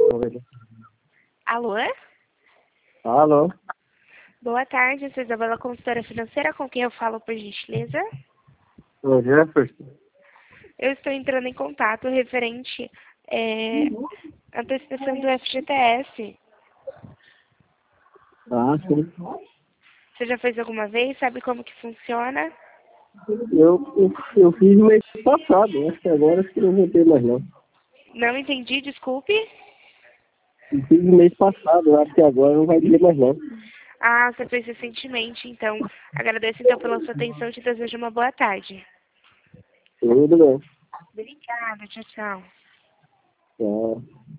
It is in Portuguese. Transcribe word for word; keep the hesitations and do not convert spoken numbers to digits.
Alô? Alô? Boa tarde, eu sou Isabela, consultora financeira, com quem eu falo, por gentileza? Ô, Jefferson. Eu estou entrando em contato referente é, à antecipação do F G T S. Ah, sim. Você já fez alguma vez? Sabe como que funciona? Eu, eu, eu fiz no mês passado, acho que agora acho que não vou ter mais não. Não entendi, desculpe. Eu fiz no mês passado, acho que agora não vai ter mais não. Ah, você fez recentemente, então. Agradeço então pela sua atenção e te desejo uma boa tarde. Tudo bem. Obrigada, tchau, tchau. Tchau.